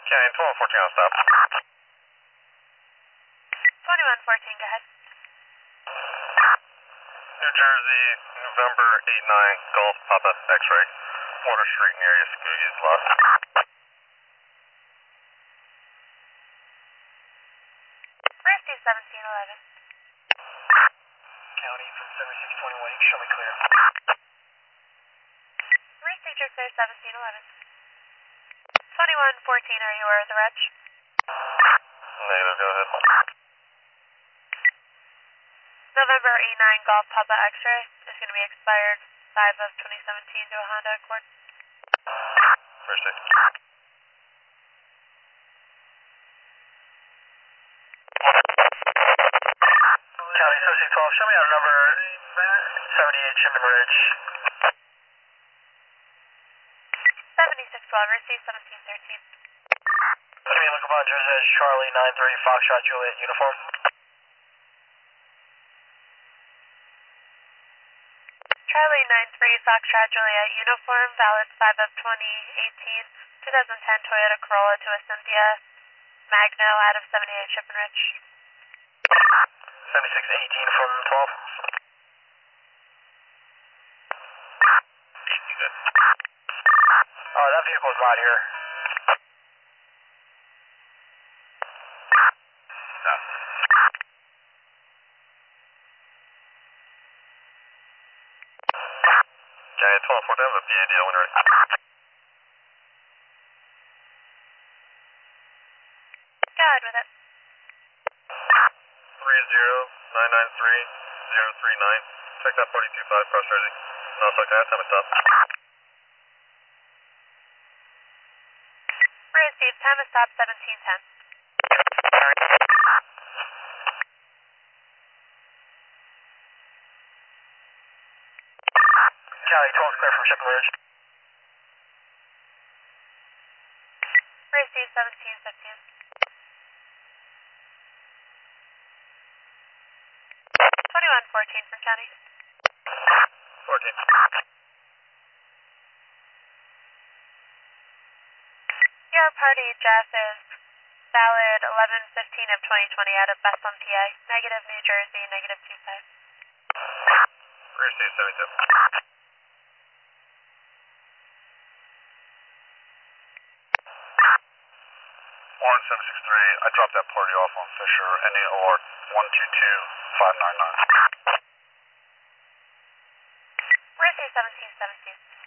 County 1214 on stop. 2114, go ahead. New Jersey, November 89, Golf Papa X-ray. Water Street near Escoogies Lot. Where's D1711? County from 7621, you can show me clear. Where's Teacher Clear 1711? 2114, are you aware of the reg? Negative, go ahead. November 89 Golf Papa X-ray is going to be expired 5 of 2017 to a Honda Accord. First take. County 7612, show me on number 78 Shipman Ridge. 7612, receive 1713. Give me a look upon Jersey Edge, Charlie 930 Foxtrot Juliet uniform. Charlie 93 Foxtrot Juliet uniform, valid 5 of 2018, 2010 Toyota Corolla to a Cynthia Magno out of 78 Shipman Ridge. 7618 from 12. 18 good. That vehicle's not here. No. County 1214, I have a BAD when ready. Go ahead with it. 30993-039. Check that 425 cross Jersey. No, fuck that, time to stop. Receive, time of stop 1710. County 12 clear from Shipman Ridge. Receive 1715. 2114 from County. 14. Your party, Jeff, is valid 11/15 of 2020 out of Bethlehem, PA. Negative New Jersey, negative 25. Receive 72. Warren 763, I dropped that party off on Fisher, ending alert 122599. Receive 1717.